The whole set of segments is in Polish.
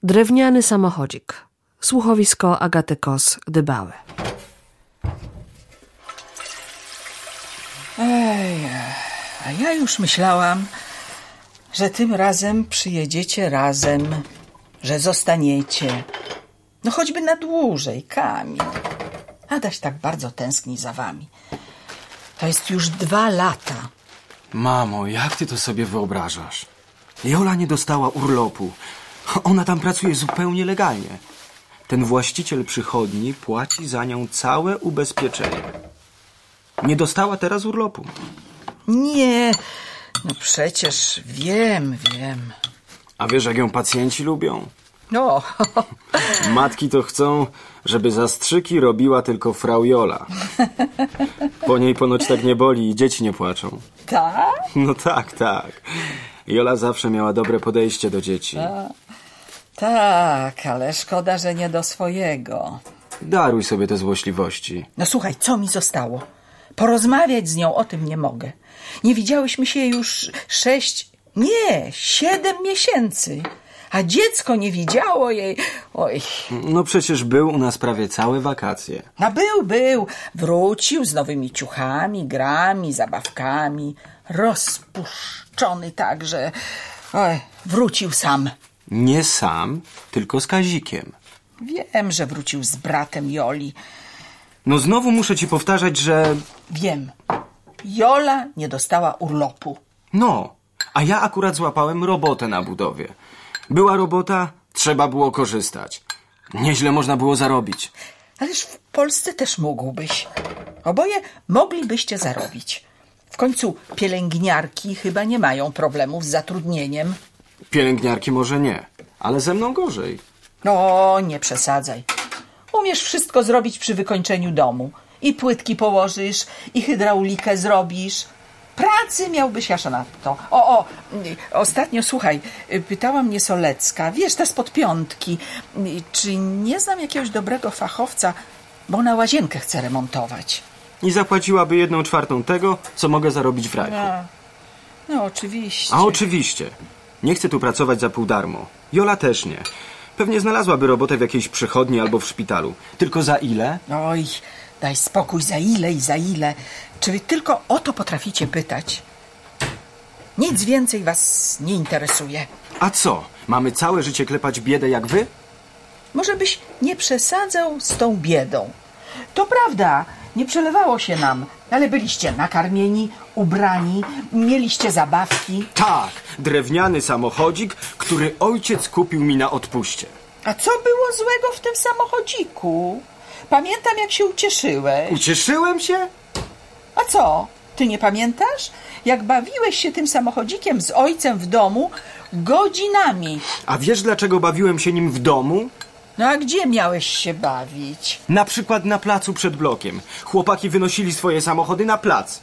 Drewniany samochodzik. Słuchowisko Agaty Kos-Dybałę. A ja już myślałam, że tym razem przyjedziecie razem, że zostaniecie. No choćby na dłużej, Kamil. Adaś tak bardzo tęskni za wami. To jest już 2 lata. Mamo, jak ty to sobie wyobrażasz? Jola nie dostała urlopu. Ona tam pracuje zupełnie legalnie. Ten właściciel przychodni płaci za nią całe ubezpieczenie. Nie dostała teraz urlopu. Nie, no przecież wiem. A wiesz, jak ją pacjenci lubią? No, Matki to chcą, żeby zastrzyki robiła tylko frau Jola. Po niej ponoć tak nie boli i dzieci nie płaczą. tak? No tak. Jola zawsze miała dobre podejście do dzieci. Tak, ale szkoda, że nie do swojego. Daruj sobie te złośliwości. No słuchaj, co mi zostało? Porozmawiać z nią o tym nie mogę. Nie widziałyśmy się już 7 miesięcy. A dziecko nie widziało jej. Oj. No przecież był u nas prawie całe wakacje. No był. Wrócił z nowymi ciuchami, grami, zabawkami. Rozpuszczony tak, że... Oj, wrócił sam. Nie sam, tylko z Kazikiem. Wiem, że wrócił z bratem Joli. No znowu muszę ci powtarzać, że... Wiem. Jola nie dostała urlopu. No, a ja akurat złapałem robotę na budowie. Była robota, trzeba było korzystać. Nieźle można było zarobić. Ależ w Polsce też mógłbyś. Oboje moglibyście zarobić. W końcu pielęgniarki chyba nie mają problemów z zatrudnieniem. Pielęgniarki może nie, ale ze mną gorzej. No, nie przesadzaj. Umiesz wszystko zrobić przy wykończeniu domu. I płytki położysz, i hydraulikę zrobisz. Pracy miałbyś aż nadto. Ostatnio, słuchaj, pytała mnie Solecka, wiesz, ta spod piątki, czy nie znam jakiegoś dobrego fachowca, bo ona łazienkę chce remontować. I zapłaciłaby 1/4 tego, co mogę zarobić w rajku. No, oczywiście. A oczywiście. Nie chcę tu pracować za pół darmo. Jola też nie. Pewnie znalazłaby robotę w jakiejś przychodni albo w szpitalu. Tylko za ile? Oj, daj spokój, za ile i za ile. Czy wy tylko o to potraficie pytać? Nic więcej was nie interesuje. A co? Mamy całe życie klepać biedę jak wy? Może byś nie przesadzał z tą biedą. To prawda, nie przelewało się nam, ale byliście nakarmieni, ubrani, mieliście zabawki. Tak, drewniany samochodzik, który ojciec kupił mi na odpuście. A co było złego w tym samochodziku? Pamiętam, jak się ucieszyłeś. Ucieszyłem się? A co? Ty nie pamiętasz? Jak bawiłeś się tym samochodzikiem z ojcem w domu godzinami. A wiesz, dlaczego bawiłem się nim w domu? No a gdzie miałeś się bawić? Na przykład na placu przed blokiem. Chłopaki wynosili swoje samochody na plac.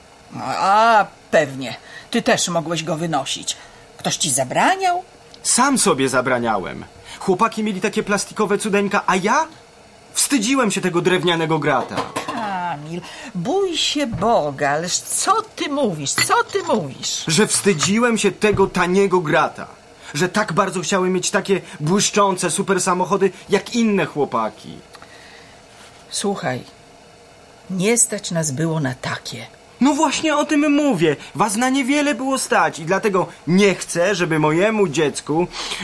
A, pewnie. Ty też mogłeś go wynosić. Ktoś ci zabraniał? Sam sobie zabraniałem. Chłopaki mieli takie plastikowe cudeńka, a ja wstydziłem się tego drewnianego grata. Kamil, bój się Boga, ależ co ty mówisz? Że wstydziłem się tego taniego grata. Że tak bardzo chciałem mieć takie błyszczące super samochody jak inne chłopaki. Słuchaj, nie stać nas było na takie. No właśnie o tym mówię. Was na niewiele było stać i dlatego nie chcę, żeby mojemu dziecku,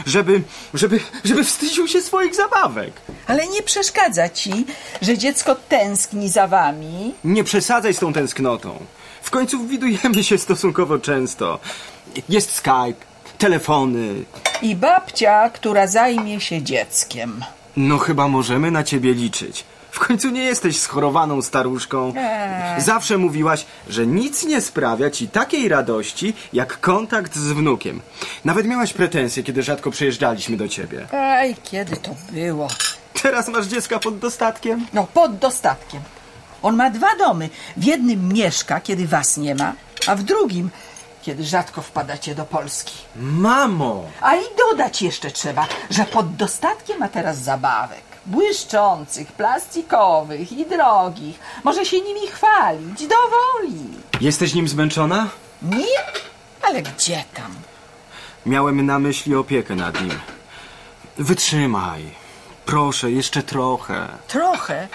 żeby wstydził się swoich zabawek. Ale nie przeszkadza ci, że dziecko tęskni za wami? Nie przesadzaj z tą tęsknotą. W końcu widujemy się stosunkowo często. Jest Skype, telefony. I babcia, która zajmie się dzieckiem. No chyba możemy na ciebie liczyć. W końcu nie jesteś schorowaną staruszką. Zawsze mówiłaś, że nic nie sprawia ci takiej radości, jak kontakt z wnukiem. Nawet miałaś pretensje, kiedy rzadko przyjeżdżaliśmy do ciebie. Aj, kiedy to było? Teraz masz dziecka pod dostatkiem? No, pod dostatkiem. On ma 2 domy. W jednym mieszka, kiedy was nie ma, a w drugim, kiedy rzadko wpadacie do Polski. Mamo! A i dodać jeszcze trzeba, że pod dostatkiem ma teraz zabawek. Błyszczących, plastikowych i drogich. Może się nimi chwalić, dowoli. Jesteś nim zmęczona? Nie? Ale gdzie tam? Miałem na myśli opiekę nad nim. Wytrzymaj. Proszę, jeszcze trochę. Trochę?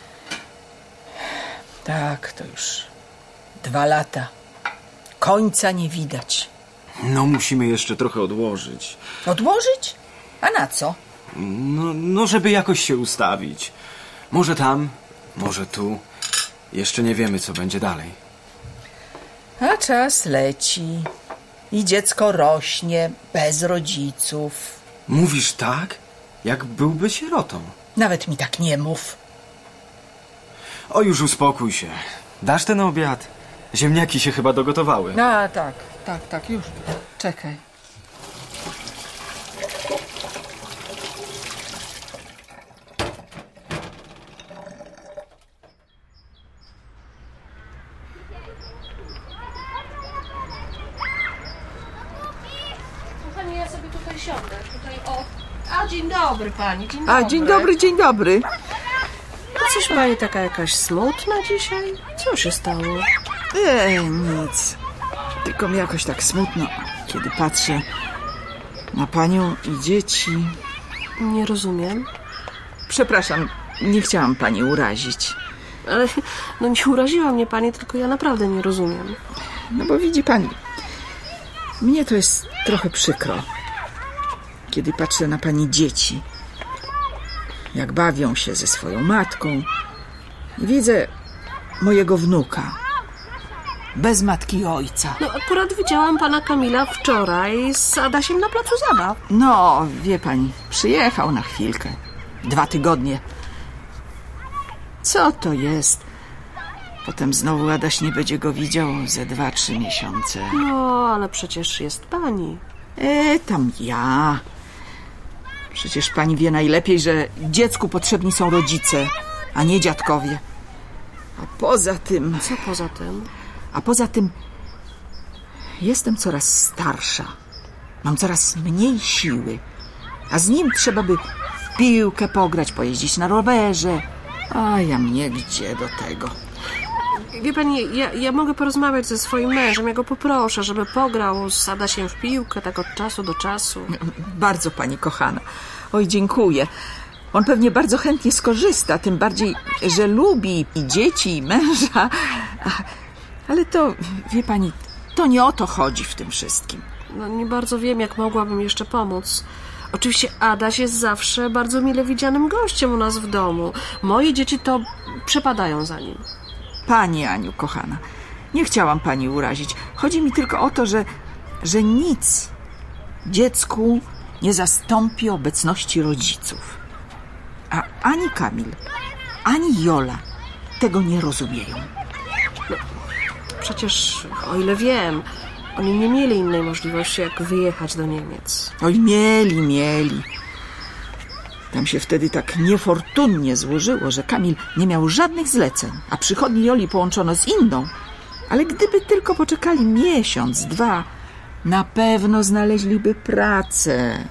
Tak, to już 2 lata. Końca nie widać. No, musimy jeszcze trochę odłożyć. Odłożyć? A na co? No, żeby jakoś się ustawić. Może tam, może tu. Jeszcze nie wiemy, co będzie dalej. A czas leci. I dziecko rośnie bez rodziców. Mówisz tak, jak byłby sierotą. Nawet mi tak nie mów. O, już uspokój się. Dasz ten obiad? Ziemniaki się chyba dogotowały. A, tak, już. Czekaj. Pani, ja sobie tutaj siądę. A, dzień dobry pani, dzień dobry. A, dzień dobry. A coś pani taka jakaś smutna dzisiaj? Co się stało? Nic. Tylko mi jakoś tak smutno, kiedy patrzę na panią i dzieci. Nie rozumiem. Przepraszam, nie chciałam pani urazić. Ale no nie uraziła mnie pani, tylko ja naprawdę nie rozumiem. No bo widzi pani, mnie to jest trochę przykro, kiedy patrzę na pani dzieci, jak bawią się ze swoją matką i widzę mojego wnuka, bez matki i ojca. No akurat widziałam pana Kamila wczoraj z Adasiem na placu zabaw. No, wie pani, przyjechał na chwilkę. 2 tygodnie. Co to jest? Potem znowu Adaś nie będzie go widział ze 2-3 miesiące. No, ale przecież jest pani. Tam ja. Przecież pani wie najlepiej, że dziecku potrzebni są rodzice, a nie dziadkowie. A poza tym... Co poza tym? A poza tym jestem coraz starsza. Mam coraz mniej siły. A z nim trzeba by w piłkę pograć, pojeździć na rowerze. A ja mnie gdzie do tego? Wie pani, ja mogę porozmawiać ze swoim mężem. Ja go poproszę, żeby pograł z Adasiem w piłkę tak od czasu do czasu. Bardzo pani kochana. Oj, dziękuję. On pewnie bardzo chętnie skorzysta, tym bardziej, że lubi i dzieci, i męża. Ale to, wie pani, to nie o to chodzi w tym wszystkim. No nie bardzo wiem, jak mogłabym jeszcze pomóc. Oczywiście Adaś jest zawsze bardzo mile widzianym gościem u nas w domu. Moje dzieci to przepadają za nim. Pani Aniu, kochana, nie chciałam pani urazić. Chodzi mi tylko o to, że nic dziecku nie zastąpi obecności rodziców. A ani Kamil, ani Jola tego nie rozumieją. Przecież, o ile wiem, oni nie mieli innej możliwości, jak wyjechać do Niemiec. Oj, mieli. Tam się wtedy tak niefortunnie złożyło, że Kamil nie miał żadnych zleceń, a przychodni Joli połączono z inną. Ale gdyby tylko poczekali miesiąc, 2, na pewno znaleźliby pracę.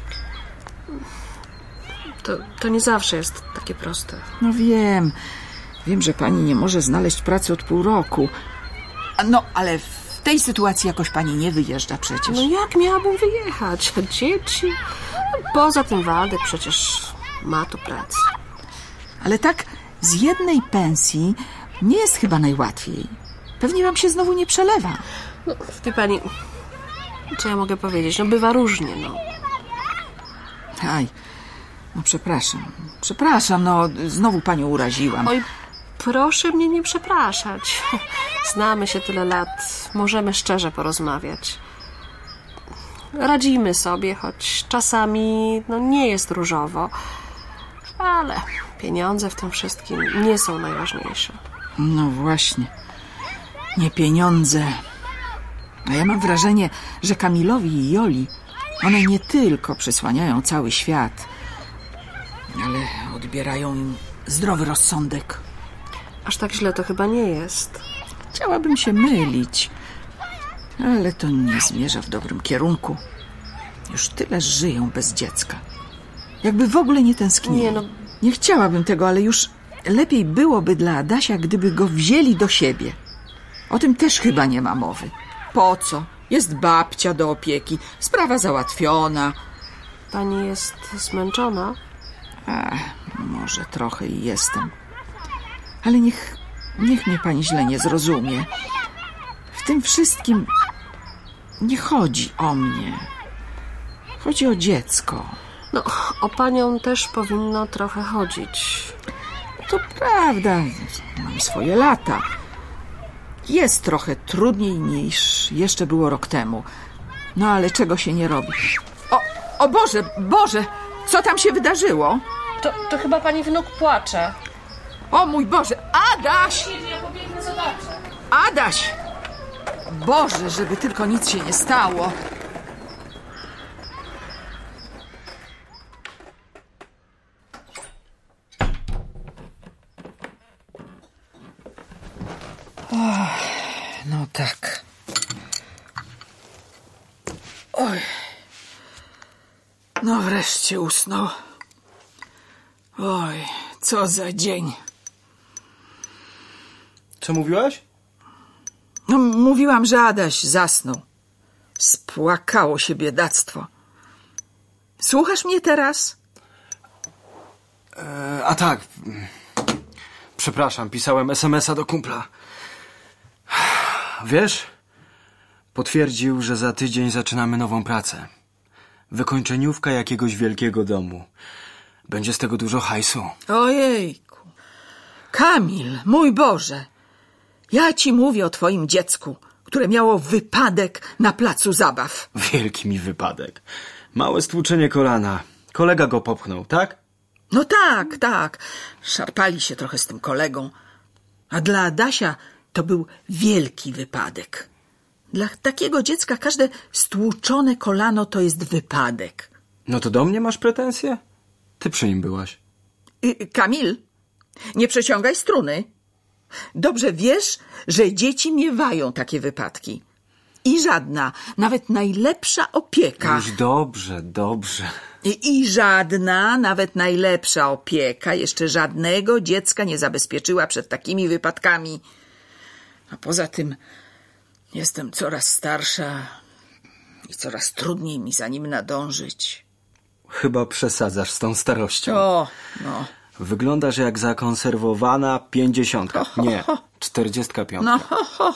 To nie zawsze jest takie proste. No wiem, że pani nie może znaleźć pracy od pół roku. No, ale w tej sytuacji jakoś pani nie wyjeżdża przecież. No jak miałabym wyjechać? Dzieci? Poza tym Waldek przecież ma tu pracę. Ale tak z jednej pensji nie jest chyba najłatwiej. Pewnie wam się znowu nie przelewa. No, wie pani, co ja mogę powiedzieć? No bywa różnie, no. Aj, no przepraszam, no znowu panią uraziłam. Oj, proszę mnie nie przepraszać. Znamy się tyle lat, możemy szczerze porozmawiać. Radzimy sobie, choć czasami nie jest różowo, ale pieniądze w tym wszystkim nie są najważniejsze. No właśnie, nie pieniądze. A ja mam wrażenie, że Kamilowi i Joli one nie tylko przysłaniają cały świat, ale odbierają im zdrowy rozsądek. Aż tak źle to chyba nie jest. Chciałabym się mylić, ale to nie zmierza w dobrym kierunku. Już tyle żyją bez dziecka. Jakby w ogóle nie tęsknili. Nie chciałabym tego, ale już lepiej byłoby dla Adasia, gdyby go wzięli do siebie. O tym też chyba nie ma mowy. Po co? Jest babcia do opieki, sprawa załatwiona. pani jest zmęczona? Może trochę i jestem. Ale niech mnie pani źle nie zrozumie. W tym wszystkim nie chodzi o mnie. Chodzi o dziecko. No, o panią też powinno trochę chodzić. To prawda, mam swoje lata. Jest trochę trudniej niż jeszcze było rok temu. No ale czego się nie robi? O Boże, co tam się wydarzyło? To chyba pani wnuk płacze. O mój Boże, Adaś! Ja pobiegnę, zobaczę. Adaś! Boże, żeby tylko nic się nie stało. No tak. Oj. No wreszcie usnął. Oj, co za dzień. Co mówiłaś? No, mówiłam, że Adaś zasnął. Spłakało się biedactwo. Słuchasz mnie teraz? A tak. Przepraszam, pisałem SMS-a do kumpla. Wiesz? Potwierdził, że za tydzień zaczynamy nową pracę. Wykończeniówka jakiegoś wielkiego domu. Będzie z tego dużo hajsu. Ojejku. Kamil, mój Boże. Ja ci mówię o twoim dziecku, które miało wypadek na placu zabaw. Wielki mi wypadek. Małe stłuczenie kolana. Kolega go popchnął, tak? No tak. Szarpali się trochę z tym kolegą. A dla Adasia to był wielki wypadek. Dla takiego dziecka każde stłuczone kolano to jest wypadek. No to do mnie masz pretensje? Ty przy nim byłaś. Kamil, nie przeciągaj struny. Dobrze wiesz, że dzieci miewają takie wypadki. I żadna, nawet najlepsza opieka... Już dobrze. I żadna, nawet najlepsza opieka jeszcze żadnego dziecka nie zabezpieczyła przed takimi wypadkami. A poza tym jestem coraz starsza i coraz trudniej mi za nim nadążyć. Chyba przesadzasz z tą starością. No. Wyglądasz jak zakonserwowana 50. Nie, 45. No,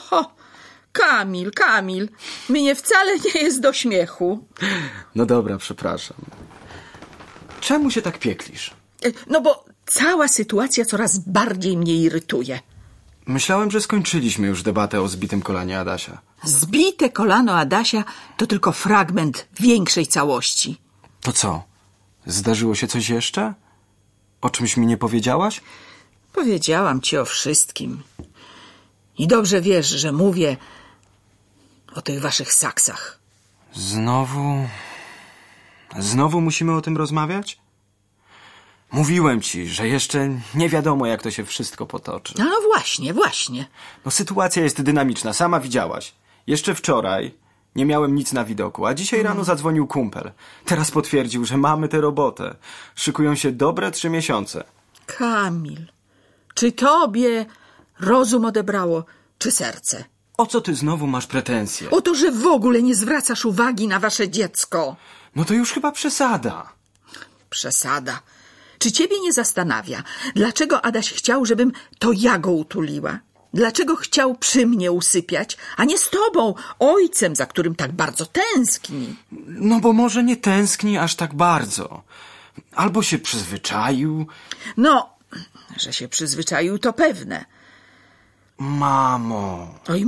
Kamil, mnie wcale nie jest do śmiechu. No dobra, przepraszam. Czemu się tak pieklisz? No bo cała sytuacja coraz bardziej mnie irytuje. Myślałem, że skończyliśmy już debatę o zbitym kolanie Adasia. Zbite kolano Adasia to tylko fragment większej całości. To co? Zdarzyło się coś jeszcze? O czymś mi nie powiedziałaś? Powiedziałam ci o wszystkim. I dobrze wiesz, że mówię o tych waszych saksach. Znowu musimy o tym rozmawiać? Mówiłem ci, że jeszcze nie wiadomo, jak to się wszystko potoczy. No właśnie. No sytuacja jest dynamiczna, sama widziałaś. Jeszcze wczoraj nie miałem nic na widoku, a dzisiaj rano zadzwonił kumpel. Teraz potwierdził, że mamy tę robotę. Szykują się dobre 3 miesiące. Kamil, czy tobie rozum odebrało, czy serce? O co ty znowu masz pretensje? O to, że w ogóle nie zwracasz uwagi na wasze dziecko. No to już chyba przesada. Przesada. Czy ciebie nie zastanawia, dlaczego Adaś chciał, żebym to ja go utuliła? Dlaczego chciał przy mnie usypiać, a nie z tobą, ojcem, za którym tak bardzo tęskni? No bo może nie tęskni aż tak bardzo. Albo się przyzwyczaił. No, że się przyzwyczaił, to pewne. Mamo. Oj,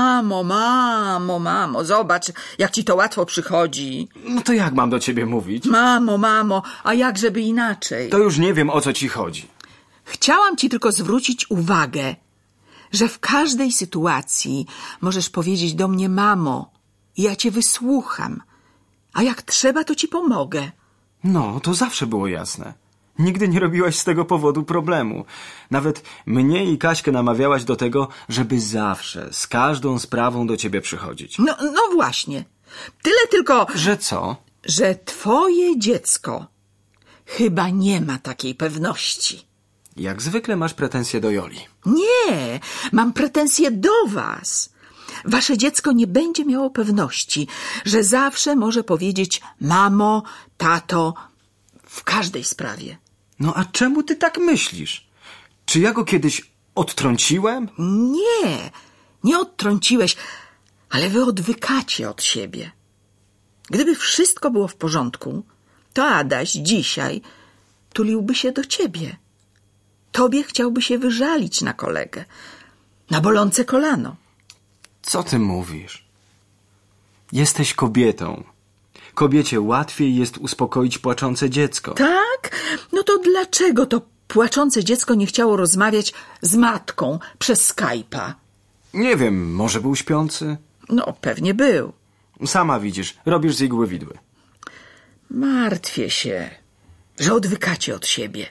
mamo, zobacz, jak ci to łatwo przychodzi. No to jak mam do ciebie mówić? Mamo, a jak żeby inaczej? To już nie wiem, o co ci chodzi. Chciałam ci tylko zwrócić uwagę, że w każdej sytuacji możesz powiedzieć do mnie mamo i ja cię wysłucham, a jak trzeba, to ci pomogę. No, to zawsze było jasne. Nigdy nie robiłaś z tego powodu problemu. Nawet mnie i Kaśkę namawiałaś do tego, żeby zawsze, z każdą sprawą do ciebie przychodzić. No właśnie. Tyle tylko... Że co? Że twoje dziecko chyba nie ma takiej pewności. Jak zwykle masz pretensje do Joli. Nie, mam pretensje do was. wasze dziecko nie będzie miało pewności, że zawsze może powiedzieć mamo, tato w każdej sprawie. No a czemu ty tak myślisz? Czy ja go kiedyś odtrąciłem? Nie odtrąciłeś, ale wy odwykacie od siebie. Gdyby wszystko było w porządku, to Adaś dzisiaj tuliłby się do ciebie. Tobie chciałby się wyżalić na kolegę, na bolące kolano. Co ty mówisz? Jesteś kobietą. Kobiecie łatwiej jest uspokoić płaczące dziecko. Tak? No to dlaczego to płaczące dziecko nie chciało rozmawiać z matką przez Skype'a? Nie wiem, może był śpiący? No, pewnie był. Sama widzisz, robisz z igły widły. Martwię się, że odwykacie od siebie.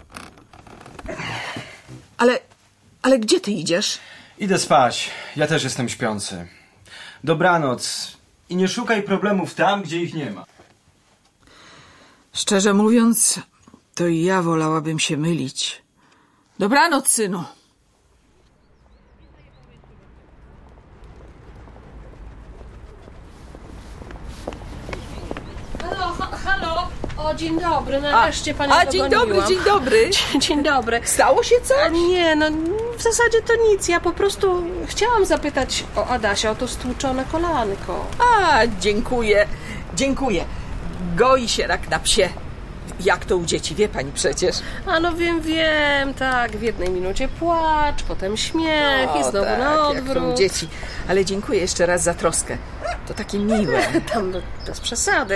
Ale gdzie ty idziesz? Idę spać. Ja też jestem śpiący. Dobranoc. I nie szukaj problemów tam, gdzie ich nie ma. Szczerze mówiąc, to i ja wolałabym się mylić. Dobranoc, synu. Halo. O, dzień dobry, nareszcie panią dzień dogoniłam. dobry. Dzień dobry. Stało się coś? Nie, no w zasadzie to nic. Ja po prostu chciałam zapytać o Adasia, o to stłuczone kolanko. Dziękuję. Goi się rak na psie. Jak to u dzieci, wie pani przecież. A no wiem, tak. W jednej minucie płacz, potem śmiech i znowu tak, na jak to u odwrót. dzieci. Ale dziękuję jeszcze raz za troskę. To takie miłe. Tam bez przesady.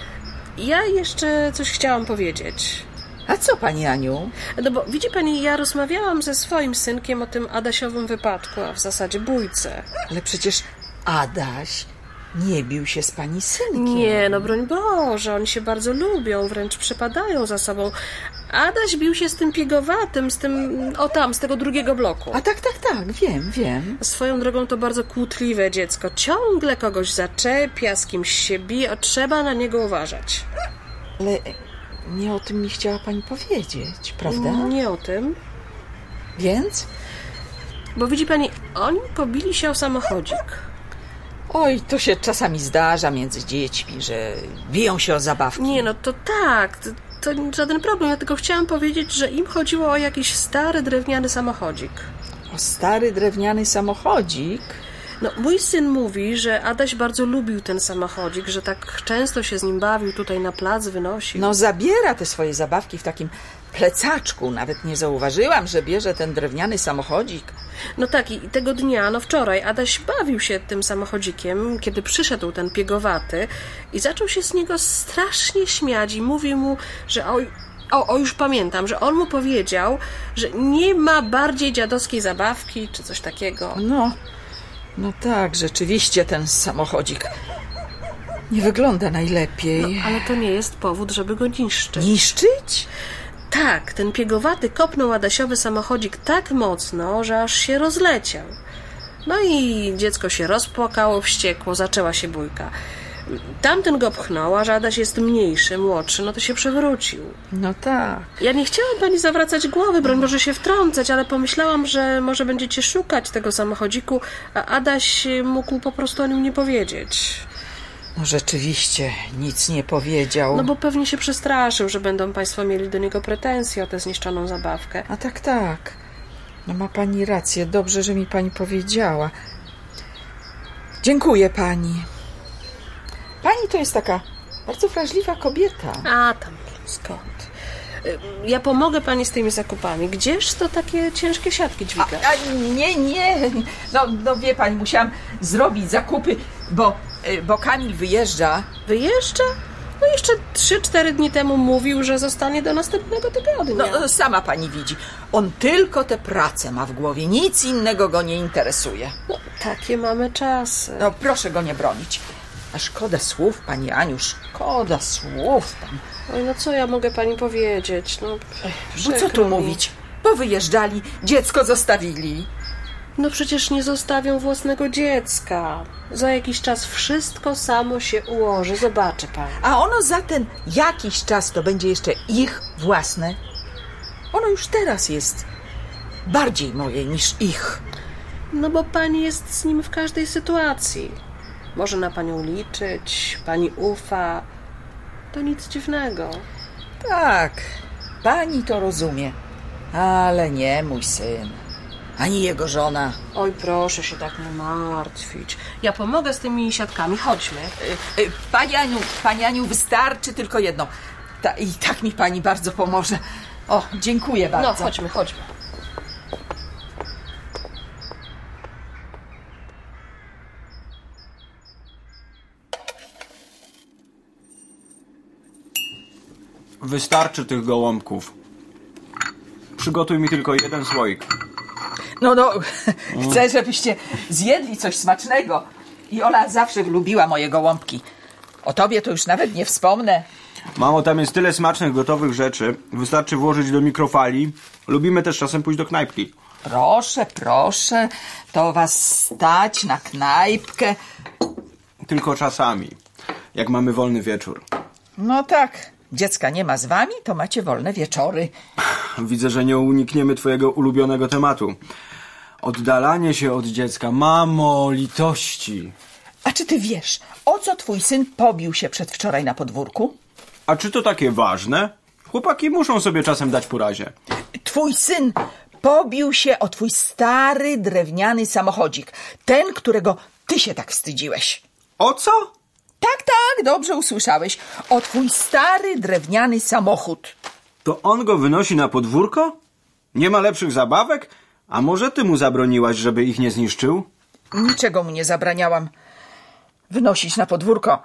Ja jeszcze coś chciałam powiedzieć. A co, pani Aniu? No bo widzi pani, ja rozmawiałam ze swoim synkiem o tym Adasiowym wypadku, a w zasadzie bójce. Ale przecież Adaś nie bił się z pani synkiem. Nie, no broń Boże, oni się bardzo lubią, wręcz przepadają za sobą. Adaś bił się z tym piegowatym, z tym, z tego drugiego bloku. A tak, wiem. Swoją drogą to bardzo kłótliwe dziecko. Ciągle kogoś zaczepia, z kimś się bije, trzeba na niego uważać. Ale nie o tym mi chciała pani powiedzieć, prawda? Nie o tym. Więc? Bo widzi pani, oni pobili się o samochodzik. Oj, to się czasami zdarza między dziećmi, że biją się o zabawki. Nie, no to tak, to żaden problem. Ja tylko chciałam powiedzieć, że im chodziło o jakiś stary, drewniany samochodzik. O stary, drewniany samochodzik? No, mój syn mówi, że Adaś bardzo lubił ten samochodzik, że tak często się z nim bawił, tutaj na plac wynosił. No, zabiera te swoje zabawki w takim plecaczku. Nawet nie zauważyłam, że bierze ten drewniany samochodzik. No tak, i tego dnia, wczoraj, Adaś bawił się tym samochodzikiem, kiedy przyszedł ten piegowaty i zaczął się z niego strasznie śmiać i mówił mu, że już pamiętam, że on mu powiedział, że nie ma bardziej dziadowskiej zabawki, czy coś takiego. No tak, rzeczywiście ten samochodzik nie wygląda najlepiej. Ale to nie jest powód, żeby go niszczyć. Niszczyć? Tak, ten piegowaty kopnął Adasiowy samochodzik tak mocno, że aż się rozleciał. No i dziecko się rozpłakało, wściekło, zaczęła się bójka. Tamten go pchnął, a że Adaś jest mniejszy, młodszy, to się przewrócił. No tak. Ja nie chciałam pani zawracać głowy, broń Boże się wtrącać, ale pomyślałam, że może będziecie szukać tego samochodziku, a Adaś mógł po prostu o nim nie powiedzieć. No rzeczywiście, nic nie powiedział. No bo pewnie się przestraszył, że będą państwo mieli do niego pretensje o tę zniszczoną zabawkę. A tak. No ma pani rację, dobrze, że mi pani powiedziała. Dziękuję pani. Pani to jest taka bardzo wrażliwa kobieta. A tam, skąd? Ja pomogę pani z tymi zakupami. Gdzież to takie ciężkie siatki dźwigać? Nie. No wie pani, musiałam zrobić zakupy, bo Kamil wyjeżdża. Wyjeżdża? No jeszcze 3-4 dni temu mówił, że zostanie do następnego tygodnia. No sama pani widzi. On tylko tę pracę ma w głowie. Nic innego go nie interesuje. No, takie mamy czasy. No proszę go nie bronić. A szkoda słów, pani Aniu, szkoda słów tam. Oj, no co ja mogę pani powiedzieć? No co tu mówić? Bo wyjeżdżali, dziecko zostawili. No przecież nie zostawią własnego dziecka. Za jakiś czas wszystko samo się ułoży, zobaczy pani. A ono za ten jakiś czas to będzie jeszcze ich własne. Ono już teraz jest bardziej moje niż ich. No bo pani jest z nim w każdej sytuacji. Może na panią liczyć, pani ufa. To nic dziwnego. Tak, pani to rozumie, ale nie mój syn, ani jego żona. Oj, proszę się tak nie martwić. Ja pomogę z tymi siatkami, chodźmy. Pani Aniu, wystarczy tylko jedno. I tak mi pani bardzo pomoże. O, dziękuję bardzo. No, chodźmy. Wystarczy tych gołąbków. Przygotuj mi tylko jeden słoik. No, chcę, żebyście zjedli coś smacznego. I Ola zawsze lubiła moje gołąbki. O tobie to już nawet nie wspomnę. Mamo, tam jest tyle smacznych, gotowych rzeczy. Wystarczy włożyć do mikrofali. Lubimy też czasem pójść do knajpki. Proszę, to was stać na knajpkę. Tylko czasami, jak mamy wolny wieczór. No tak, dziecka nie ma z wami, to macie wolne wieczory. Widzę, że nie unikniemy twojego ulubionego tematu. Oddalanie się od dziecka. Mamo, litości. A czy ty wiesz, o co twój syn pobił się przedwczoraj na podwórku? A czy to takie ważne? Chłopaki muszą sobie czasem dać po razie. Twój syn pobił się o twój stary, drewniany samochodzik. Ten, którego ty się tak wstydziłeś. O co? Tak, dobrze usłyszałeś. O twój stary, drewniany samochód. To on go wynosi na podwórko? Nie ma lepszych zabawek? A może ty mu zabroniłaś, żeby ich nie zniszczył? Niczego mu nie zabraniałam wynosić na podwórko.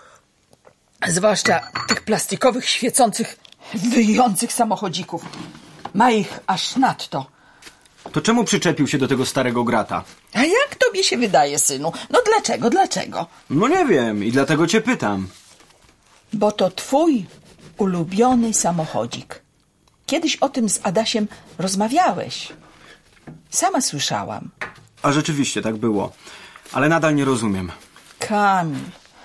Zwłaszcza tych plastikowych, świecących, wyjących samochodzików. Ma ich aż nadto. To czemu przyczepił się do tego starego grata? A jak tobie się wydaje, synu? No dlaczego? No nie wiem i dlatego cię pytam. Bo to twój ulubiony samochodzik. Kiedyś o tym z Adasiem rozmawiałeś. Sama słyszałam. A rzeczywiście tak było. Ale nadal nie rozumiem. Kamil,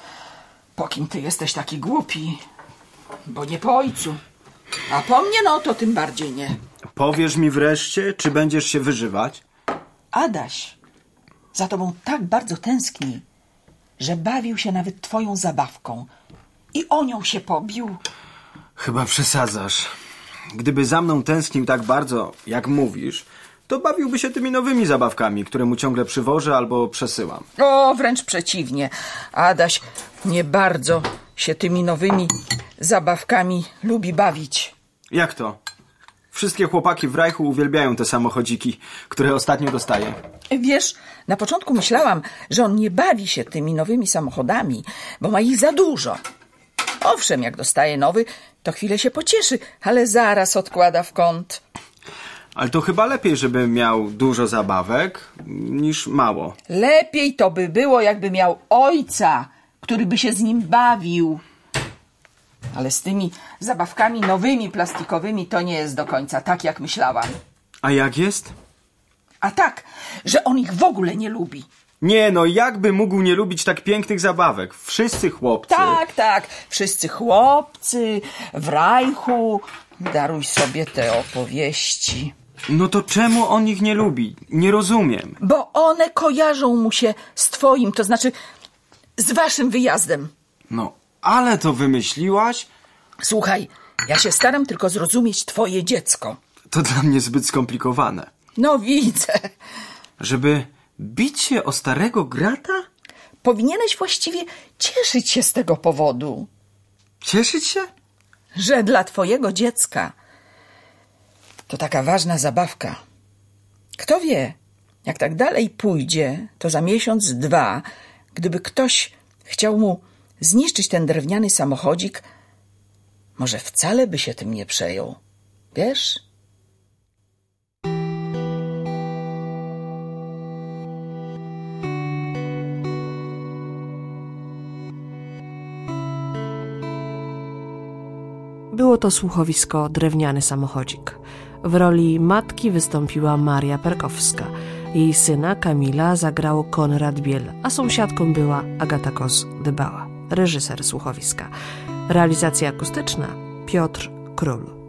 po kim ty jesteś taki głupi? Bo nie po ojcu. A po mnie, no to tym bardziej nie. Powiesz mi wreszcie, czy będziesz się wyżywać? Adaś za tobą tak bardzo tęskni, że bawił się nawet twoją zabawką i o nią się pobił. Chyba przesadzasz. Gdyby za mną tęsknił tak bardzo, jak mówisz, to bawiłby się tymi nowymi zabawkami, które mu ciągle przywożę albo przesyłam. O, wręcz przeciwnie. Adaś nie bardzo się tymi nowymi zabawkami lubi bawić. Jak to? Wszystkie chłopaki w Rajchu uwielbiają te samochodziki, które ostatnio dostaję. Wiesz, na początku myślałam, że on nie bawi się tymi nowymi samochodami, bo ma ich za dużo. Owszem, jak dostaje nowy, to chwilę się pocieszy, ale zaraz odkłada w kąt. Ale to chyba lepiej, żeby miał dużo zabawek, niż mało. Lepiej to by było, jakby miał ojca, który by się z nim bawił. Ale z tymi zabawkami nowymi, plastikowymi to nie jest do końca tak, jak myślałam. A jak jest? A tak, że on ich w ogóle nie lubi. Nie no, jakby mógł nie lubić tak pięknych zabawek? Wszyscy chłopcy... Tak, wszyscy chłopcy w Rajchu. Daruj sobie te opowieści. No to czemu on ich nie lubi? Nie rozumiem. Bo one kojarzą mu się z twoim, to znaczy z waszym wyjazdem. No, ale to wymyśliłaś? Słuchaj, ja się staram tylko zrozumieć twoje dziecko. To dla mnie zbyt skomplikowane. No widzę. Żeby bić się o starego grata? Powinieneś właściwie cieszyć się z tego powodu. Cieszyć się? Że dla twojego dziecka to taka ważna zabawka. Kto wie, jak tak dalej pójdzie, to za miesiąc, 2, gdyby ktoś chciał mu zniszczyć ten drewniany samochodzik, może wcale by się tym nie przejął. Wiesz? Było to słuchowisko Drewniany samochodzik. W roli matki wystąpiła Maria Perkowska. Jej syna Kamila zagrał Konrad Biel, a sąsiadką była Agata Kos-Dybała, reżyser słuchowiska. Realizacja akustyczna Piotr Król.